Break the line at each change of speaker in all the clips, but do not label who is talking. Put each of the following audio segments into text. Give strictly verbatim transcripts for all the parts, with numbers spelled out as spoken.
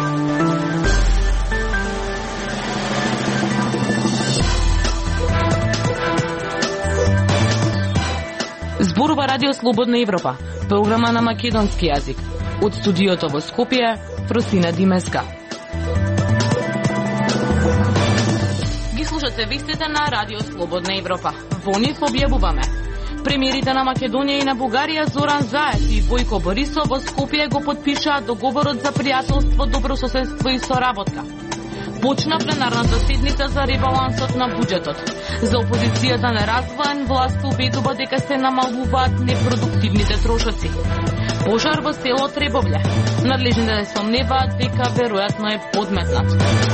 Зборува Радио Слободна Европа, програма на македонски јазик. Од студиото во Скопје, Фросина Димеска. Ги слушате вестите на Радио Слободна Европа. Во нив објавуваме: премиерите на Македонија и на Бугарија Зоран Заев и Војко Борисов во Скопје го потпишаа договорот за пријателство, добрососедство и соработка. Почна пленарната седница за ребалансот на буџетот. За опозицијата неразвоен, власт убедува дека се намалуваат непродуктивните трошоци. Пожар во село Требовље. Надлежните сомневаат дека веројатно е подметнат.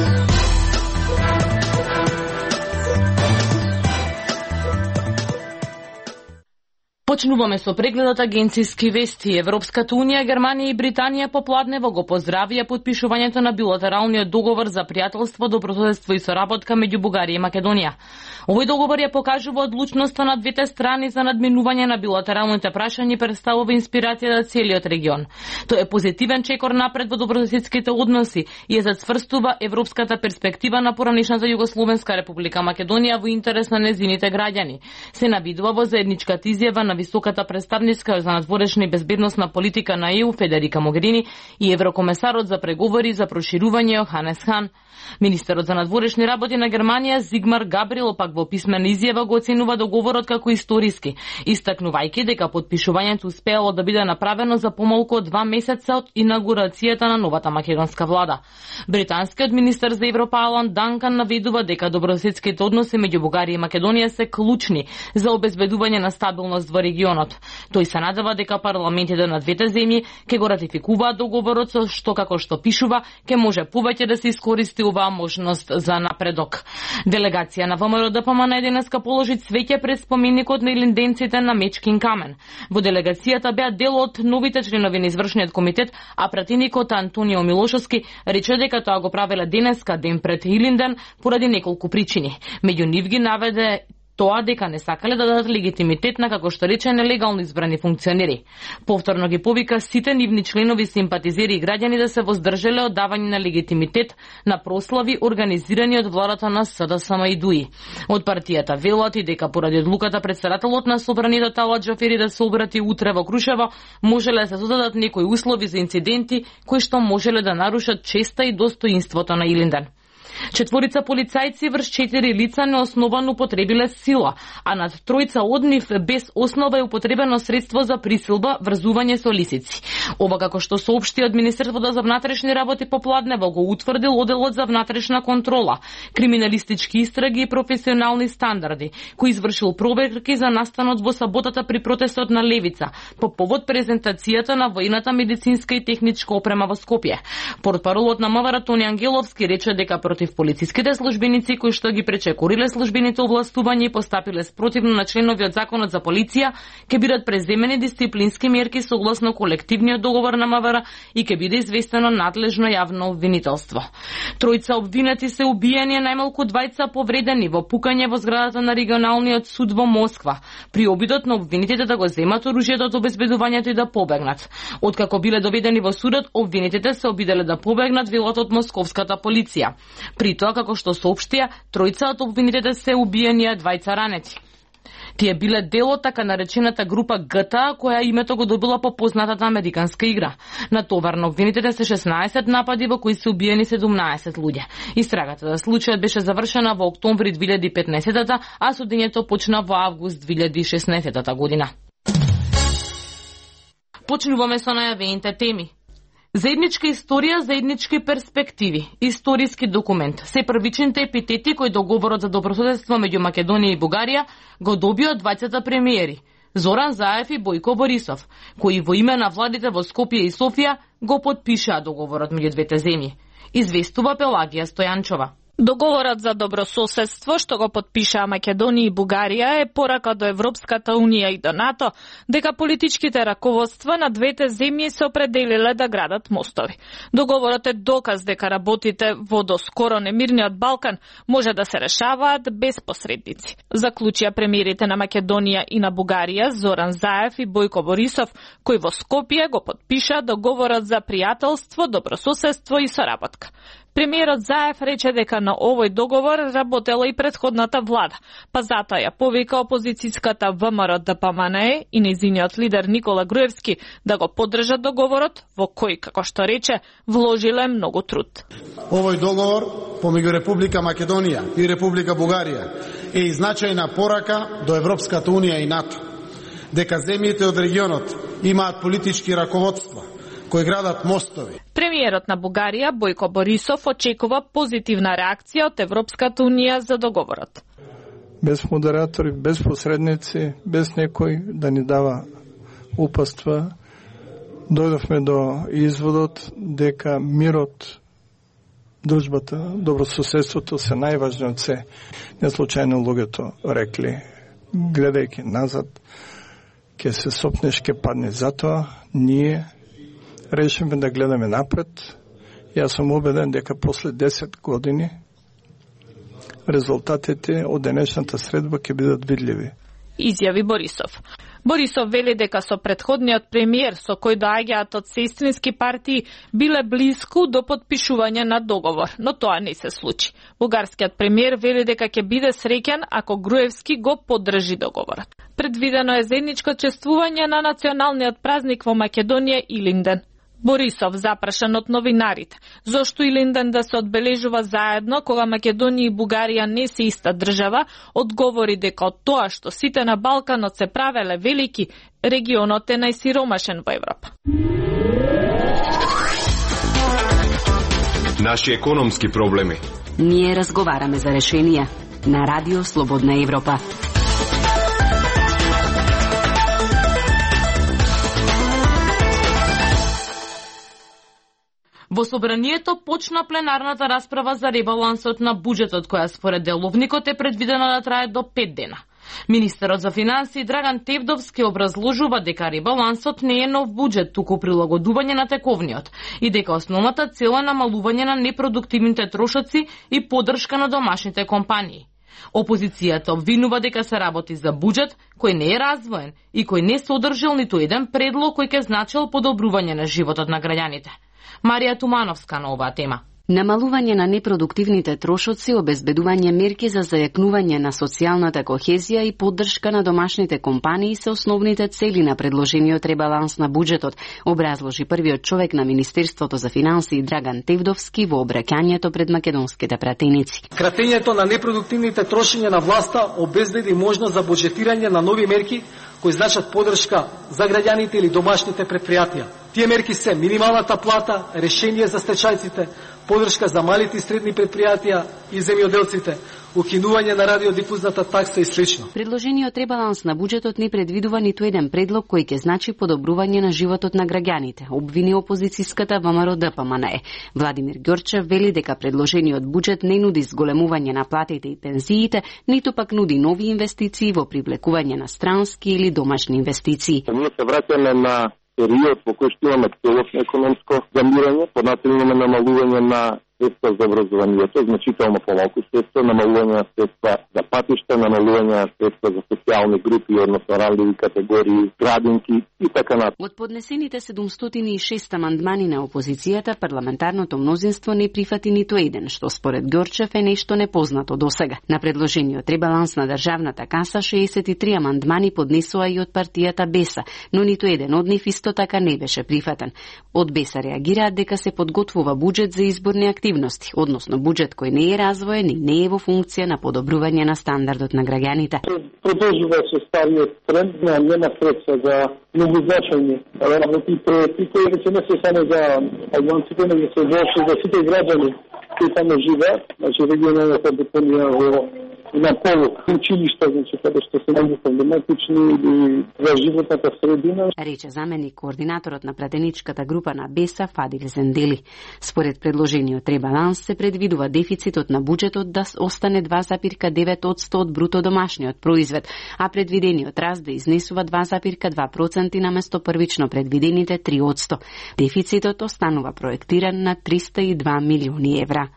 Почнуваме со прегледот агенцијски вести. Европската унија, Германија и Британија попладнево го поздравија потпишувањето на билатералниот договор за пријателство, добрососедство и соработка меѓу Бугарија и Македонија. Овој договор ја покажува одлучноста на двете страни за надминување на билатералните прашања и представува инспирација за целиот регион. Тој е позитивен чекор напред во добрососедските односи и ја зацврстува европската перспектива на поранешната Југословенска република Македонија во интерес на нејзините граѓани. Се навидува во заедничката изјава на високата представничка за надворешна и безбедносна политика на Е У Федерика Могерини и еврокомесарот за преговори за проширување Йоханес Хан. Министерот за надворешни работи на Германија Зигмар Габриел пак во писмена изјава го оценува договорот како историски, истакнувајќи дека потпишувањето успеало да биде направено за помалку од два месеца од инаугурацијата на новата македонска влада. Британскиот министер за Европа Алан Данкан наведува дека добрососедските односи меѓу Бугарија и Македонија се клучни за обезбедување на стабилност во регионот. Тој се надева дека парламентите на двете земји ќе го ратификуваат договорот, со што, како што пишува, ќе може повеќе да се искористи оваа можност за напредок. Делегација на ВМРО Д П М Н денеска положи цвеќе пред споменикот на илинденците на Мечкин камен. Во делегацијата беа дел од новите членови на извршниот комитет, а пратеникот Антонио Милошовски рече дека тоа го правеле денеска, ден пред Илинден, поради неколку причини. Меѓу нив ги наведе тоа дека не сакале да дадат легитимитет на, како што рече, нелегално избрани функционери. Повторно ги повика сите нивни членови, симпатизери и граѓани да се воздржале од давање на легитимитет на прослави организирани од владата на С Д С М и Дуи. Од партијата велат и дека поради одлуката председателот на собранието Талат Џафери да се обрати утре во Крушево, можеле да се создадат некои услови за инциденти кои што можеле да нарушат честа и достоинството на Илинден. Четворица полицајци врз четири лица неосновано употребиле сила, а над тројца од нив без основа е употребено средство за присилба, врзување со лисици. Ова, како што соопшти од Министерството за внатрешни работи попладнево, го утврдил Оделот за внатрешна контрола, криминалистички истраги и професионални стандарди, кој извршил проверки за настанот во саботата при протестот на Левица, по повод презентацијата на војната медицинска и техничка опрема во Скопје. Портпаролот на МВР Тони Ангеловски рече дека против полициските службеници кои што ги пречекориле службените овластувања и постапиле спротивно на членови од Законот за полиција, ќе бидат преземени дисциплински мерки согласно колективниот договор на МВР и ќе биде известено надлежно јавно обвинителство. Тројца обвинети се убиени, најмалку двајца повредени во пукање во зградата на регионалниот суд во Москва, при обидот на обвинетите да го земат оружјето од обезбедувањето и да побегнат. Откако биле доведени во судот, обвинетите се обиделе да побегнат, велат од московската полиција. При тоа, како што соопштија, тројца од обвинетите се убиени, а двајца ранети. Тие биле дел од така наречената група Г Т А, која името го добила по познатата американска игра. На товар на обвинетите се шеснаесет напади во кои се убиени седумнаесет луѓе. Истрагата за случајот беше завршена во октомври две илјади и петнаесета, а судењето почна во август две илјади и шеснаесета година. Почнуваме со најавените теми. Заедничка историја, заеднички перспективи, историски документ. Се првичните епитети кои договорот за добрососедство меѓу Македонија и Бугарија го добија двајцата премиери Зоран Заев и Војко Борисов, кои во име на владите во Скопје и Софија го потпишаа договорот меѓу двете земји. Известува Пелагија Стојанчова.
Договорот за добрососедство што го потпишаа Македонија и Бугарија е порака до Европската унија и до НАТО дека политичките раководства на двете земји се определиле да градат мостови. Договорот е доказ дека работите во до скоро немирниот Балкан може да се решаваат без посредници. Заклучија премиерите на Македонија и на Бугарија Зоран Заев и Бојко Борисов, кои во Скопје го потпишаа договорот за пријателство, добрососедство и соработка. Премиерот Заев рече дека на овој договор работела и претходната влада, па затоа ја повика опозицијската ВМРО-ДПМНЕ и нејзиниот лидер Никола Груевски да го поддржат договорот, во кој, како што рече, вложиле многу труд.
Овој договор помеѓу Република Македонија и Република Бугарија е и значајна порака до Европската унија и НАТО, дека земјите од регионот имаат политички раководства кои градат мостови.
Премиерот на Бугарија Бојко Борисов очекува позитивна реакција од Европската унија за договорот.
Без модератори, без посредници, без некој да ни дава упатства, дојдовме до изводот дека мирот, дружбата, добрососедството се најважни од се. Не случајно луѓето рекли, гледајќи назад, ќе се сопнеш, ќе падне. Затоа ние решиме да гледаме напред. Јас сум убеден дека после десет години резултатите од денешната средба ќе бидат видливи.
Изјави Борисов. Борисов вели дека со претходниот премиер со кој доаѓаат од сестрински партии биле близко до потпишување на договор, но тоа не се случи. Бугарскиот премиер вели дека ќе биде среќен ако Груевски го поддржи договорот. Предвидено е заедничко чествување на националниот празник во Македонија Илинден. Борисов запрашан од новинарите зошто Илинден да се одбележува заедно кога Македонија и Бугарија не се иста држава, одговори дека од тоа што сите на Балканот се правеле велики, регионот е најсиромашен во Европа.
Наши економски проблеми.
Ние разговараме за решенија на Радио Слободна Европа.
Во собранието почна пленарната расправа за ребалансот на буџетот, која според деловникот е предвидена да трае до пет дена. Министерот за финансии Драган Тевдовски образложува дека ребалансот не е нов буџет, туку прилагодување на тековниот и дека основната цел е намалување на непродуктивните трошоци и поддршка на домашните компании. Опозицијата обвинува дека се работи за буџет кој не е развоен и кој не содржал ниту еден предлог кој ќе значил подобрување на животот на граѓаните. Марија Тумановска на оваа тема.
Намалување на непродуктивните трошоци, обезбедување мерки за зајакнување на социјалната кохезија и поддршка на домашните компании се основните цели на предложениот ребаланс на буџетот, образложи првиот човек на Министерството за финансии Драган Тевдовски во обраќањето пред македонските пратеници.
Кратењето на непродуктивните трошења на власта обезбеди можност за буџетирање на нови мерки кои значат поддршка за граѓаните или домашните предпријатија. Тие мерки се минималната плата, решение за стечајците, поддршка за малите и средни предпријатија и земјоделците, укинување на радиодифузната такса и слично.
Предложениот ребаланс на буџетот не предвидува ниту еден предлог кој ќе значи подобрување на животот на граѓаните, обвини опозицијската ВМРО-ДПМНЕ. Владимир Ѓорчев вели дека предложениот буџет не нуди зголемување на платите и пензиите, ниту пак нуди нови инвестиции во привлекување на странски или домашни инвестиции.
Ние се враќаме на период во кој што имаме целосно економско замирање, понатаму имаме намалување на средства за образованието, значително помалку средства, намалување на средства за патишта, намалување на средства за социјални групи, односно ранливи категории, градинки и така натаму.
Од поднесените седумстотини и шест амандмани на опозицијата, парламентарното мнозинство не прифати ниту еден, што според Ѓорчев е нешто непознато досега. На предложениот ребаланс на државната каса шеесет и три амандмани поднесоа и од партијата Беса, но ниту еден од нив исто така не беше прифатен. Од Беса реагираат дека се подготвува буџет за изборни активности, односно буџет кој не е развоен и не е во функција на подобрување на стандардот на граѓаните.
Продолжува се стариот тренд на нема средства за многу значајни работи проекти кои веќе не се само за албанците, но се воопшто за сите граѓани кои таму живеат, значи регионалната депонија во на полок училишта, значи каде што се најде проблематични или за животната средина.
Рече заменик координаторот на пратеничката група на Беса Фадил Зендели. Според предложениот ребаланс се предвидува дефицитот на буџетот да остане два запирка девет одсто од бруто домашниот производ, а предвидениот раст да изнесува два запирка два проценти наместо првично предвидените три одсто. Дефицитот останува проектиран на триста и два милиони евра.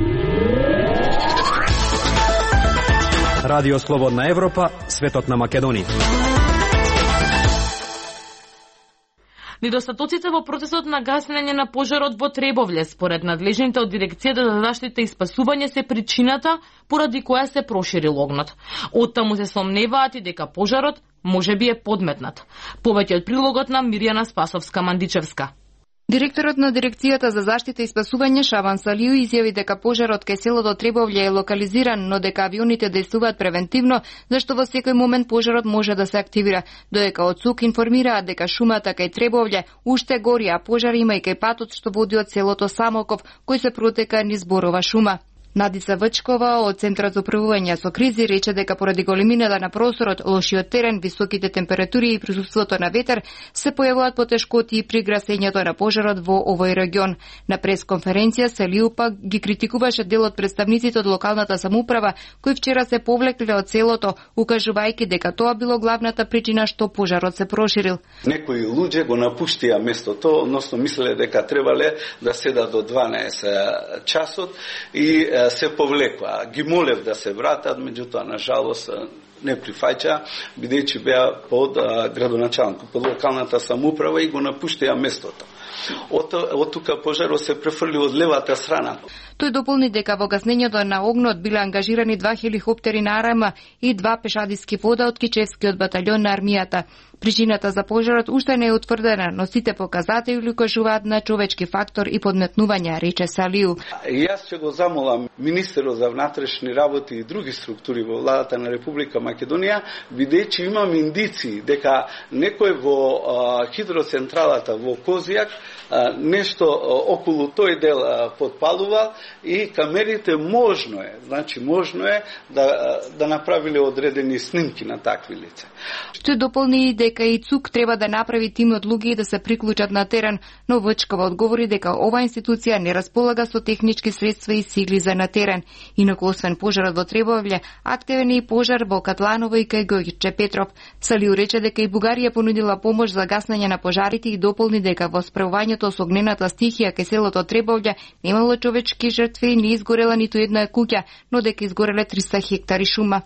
Радио Слободна Европа, светот на Македонија.
Недостатоците во процесот на гаснење на пожарот во Требовле, според надлежните од Дирекцијата за заштита и спасување, се причината поради која се проширил огнот. Оттаму се сомневаат и дека пожарот можеби е подметнат. Повеќе од прилогот на Мирјана Спасовска-Мандичевска.
Директорот на Дирекцијата за заштита и спасување Шабан Салију изјави дека пожарот кај селото Требовле е локализиран, но дека авионите действуваат превентивно, зашто во секој момент пожарот може да се активира. Додека од СУК информираат дека шумата кај Требовле уште гори, а пожар има и кај патот што води од селото Самоков, кој се протека низ Борова шума. Надица Вачкова од Центрот за управување со кризи рече дека поради големината на просторот, лошиот терен, високите температури и присуството на ветер се појавуваат потешкоти при гасењето на пожарот во овој регион. На пресконференција Салију пак ги критикуваше дел од представниците од локалната самоуправа кои вчера се повлекле од селото, укажувајќи дека тоа било главната причина што пожарот се проширил.
Некои луѓе го напуштија местото, односно мислеле дека требале да седат до дванаесет часот и се повлекува. Ги молев да се вратат, меѓутоа на жалост не прифаќа, бидејќи беа под градоначалникот, под локалната самоуправа и го напуштија местото. Од, од тука пожарот се префрли од левата страна.
Тој дополни дека во гаснењето на огнот биле ангажирани два хеликоптери на АРМА и два пешадиски вода од Кичевскиот баталјон на армијата. Причината за пожарот уште не е утврдена, но сите показатели укажуваат на човечки фактор и подметнување, рече Салију.
Јас ќе го замолам министерот за внатрешни работи и други структури во владата на Република Македонија, бидејќи имам индиции дека некој во а, хидроцентралата во Козијак а, нешто а, околу тој дел а, подпалува и камерите можно е, значи можно е да да направиле одредени снимки на такви лица.
Тој дополни дека и ЦУК треба да направи тим од луѓе да се приклучат на терен, но Вачкова одговори дека оваа институција не располага со технички средства и сигли за на терен. Инаку освен пожарот во Требовле, активен е и пожар во Катланово и кај Гојче Петров. Салију рече дека и Бугарија понудила помош за гаснење на пожарите и дополни дека во справувањето со огнената стихија кај селото Требовле немало човечки жртви и не изгорела ниту една куќа, но дека изгореле триста хектари шума.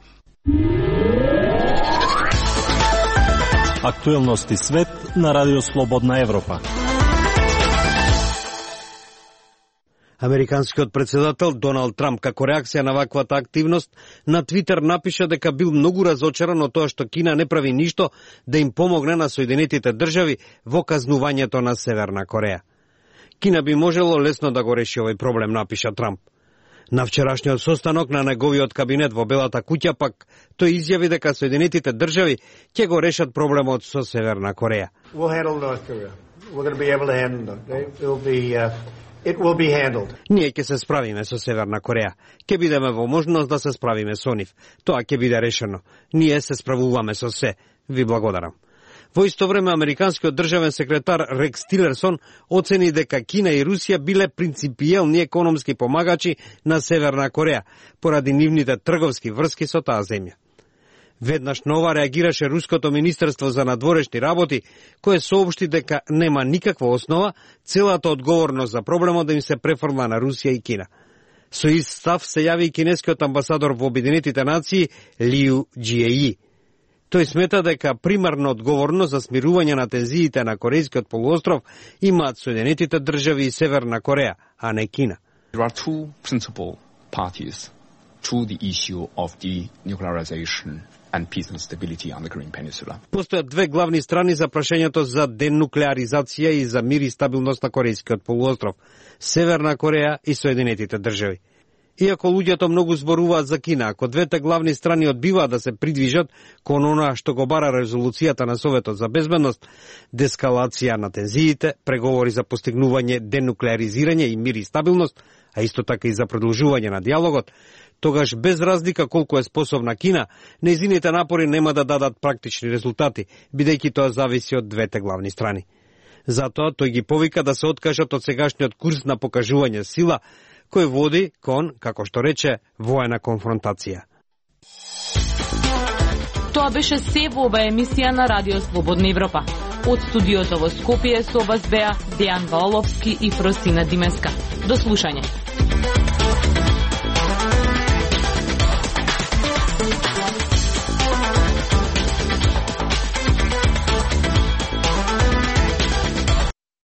Актуелности свет на Радио Слободна Европа. Американскиот председател Доналд Трамп како реакција на ваквата активност на Твитер напиша дека бил многу разочаран од тоа што Кина не прави ништо да им помогне на Соединетите држави во казнувањето на Северна Кореја. Кина би можело лесно да го реши овој проблем, напиша Трамп. На вчерашниот состанок на неговиот кабинет во Белата куќа пак тој изјави дека Соединетите држави ќе го решат проблемот со Северна Кореја. Ние ќе се справиме со Северна Кореја. Ќе бидеме во можност да се справиме со нив. Тоа ќе биде решено. Ние се справуваме со се. Ви благодарам. Во исто време, американскиот државен секретар Рекс Тилерсон оцени дека Кина и Русија биле принципиелни економски помагачи на Северна Кореја, поради нивните трговски врски со таа земја. Веднаш на ова реагираше Руското министерство за надворешни работи, кое соопшти дека нема никаква основа целата одговорност за проблемот да им се префрла на Русија и Кина. Со ист став се јави и кинескиот амбасадор во Обединетите нации Лиу Џиеји. Тој смета дека примарна одговорност за смирување на тензиите на Корејскиот полуостров имаат Соединетите држави и Северна Кореја, а не Кина.
There are two principal parties to the issue of denuclearization and peace and stability on the Korean Peninsula.
Постојат две главни страни за прашањето за денуклеаризација и за мир и стабилност на Корејскиот полуостров: Северна Кореја и Соединетите држави. Иако луѓето многу зборуваат за Кина, ако двете главни страни одбиваат да се придвижат кон она што го бара резолуцијата на Советот за безбедност, дескалација на тензиите, преговори за постигнување денуклеаризирање и мир и стабилност, а исто така и за продолжување на диалогот, тогаш без разлика колку е способна Кина, нејзините напори нема да дадат практични резултати, бидејќи тоа зависи од двете главни страни. Затоа тој ги повика да се откажат од сегашниот курс на покажување сила, кој води кон, како што рече, воена конфронтација.
Тоа беше се во ова емисија на Радио Слободна Европа. Од студиото во Скопје со вас беа Дејан Валовски и Фросина Димеска. До слушање.